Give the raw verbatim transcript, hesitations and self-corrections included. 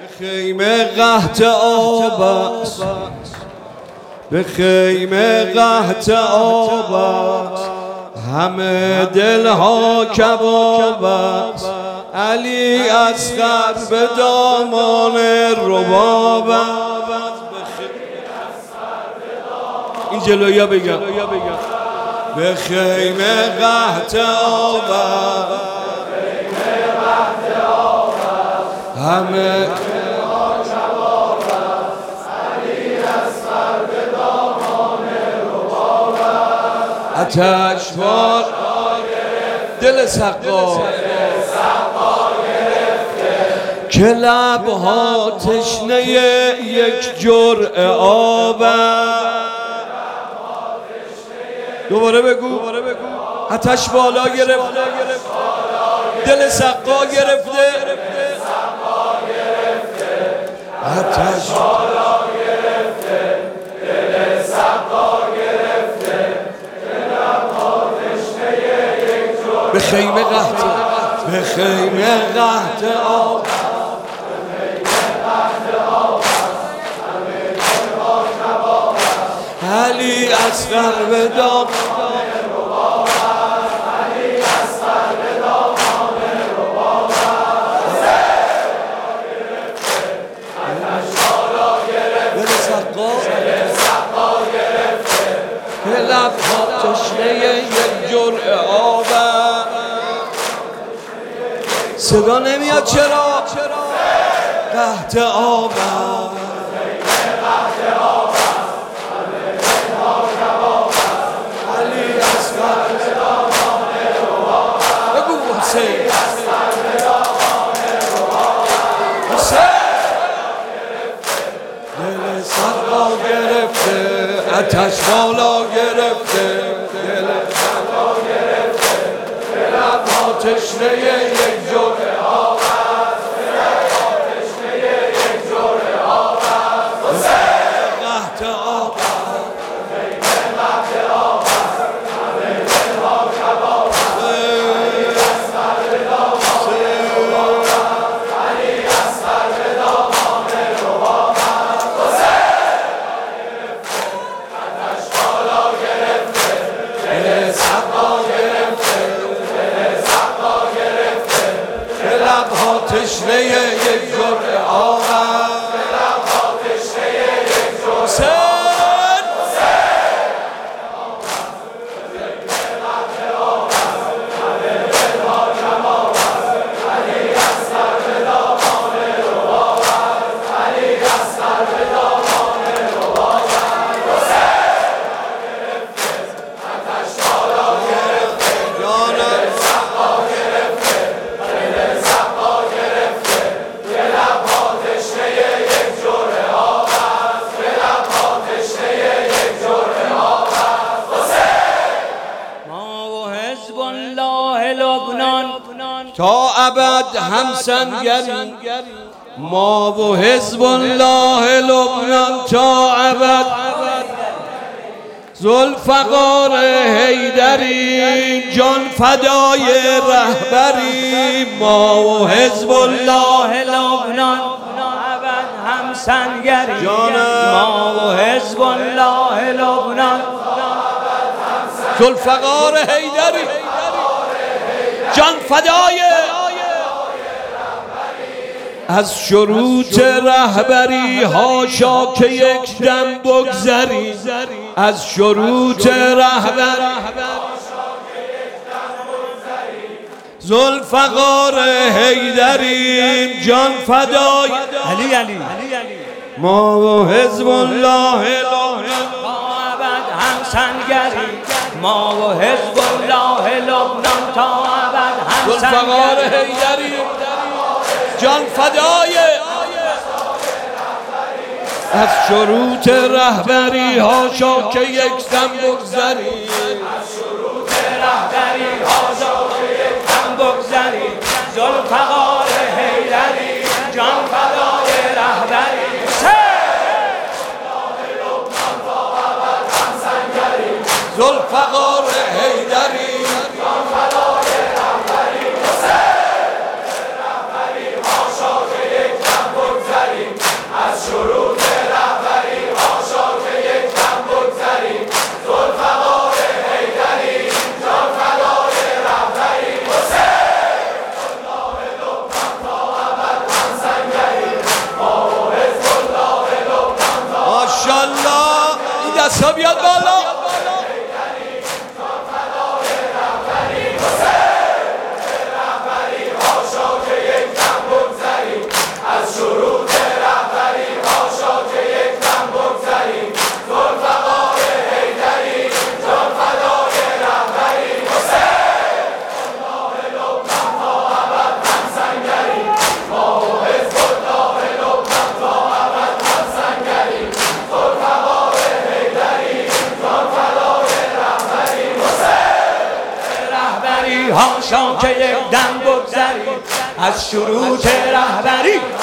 خیمه قحط آب است، به خیمه قحط آب است، همه دلها کباب است. علی اصغر به دامان رباب است. این جلویا بگم به خیمه قحط آب است، همه آتش بار دل سقا که لبها تشنه یک جرعه آب. دوباره بگو آتش بالا گرفته، دل سقا گرفته، آتش بالا گرفته، دل سقا گرفته، به خیمه قحط، به خیمه قحط آب، علی اصغر به دامان رباب است، علی اصغر به دامان رباب است. آتش بالا گرفته، دل سقا دل سقا گرفته، که لبها تشنه یک جرعه آب. صدا نمیاد چرا؟ قحط آب علی اصغر به دامان رباب است. بگو حسین دل سقا گرفته، آتش بالا گرفته، دل سقا گرفته، لبها تشنه یک جرعه آب است، لبها تشنه یک جرعه آب است. قحط آب قحط آب است، همه دلها کباب است. علی اصغر به دامان رباب است، علی اصغر به دامان رباب است. آتش بالا گرفته، دل سقا گرفته، دل سقا گرفته، لبها تشنه یک جرعه آب است، لبها تشنه یک جرعه آب. تا ابد همسنگری ما و حزب الله لبنان، تا ابد ذوالفقار حیدری جان فدای رهبری. ما و حزب الله لبنان ابد همسنگری، ما و حزب الله لبنان ذوالفقار حیدری جان فدای. از شروط رهبری هاشا که یک دم بگذری، از شروط رهبری ذوالفقار حیدری جان فدای. علی علی ما و حزب الله لبنان تا ابد همسنگری، ما و حزب الله لبنان تا ابد همسنگری، ذوالفقار حیدری جان فدای. از شروط رهبری هاشا که یک دم بگذری، از شروط رهبری هاشا که یک دم بگذری، ذوالفقار حیدری جان فدای رهبری. ذوالفقار حیدری جان فدای رهبری. رهبری هاشا که یک دم بگذری، تا که یک دم بگذری از شروط رهبری.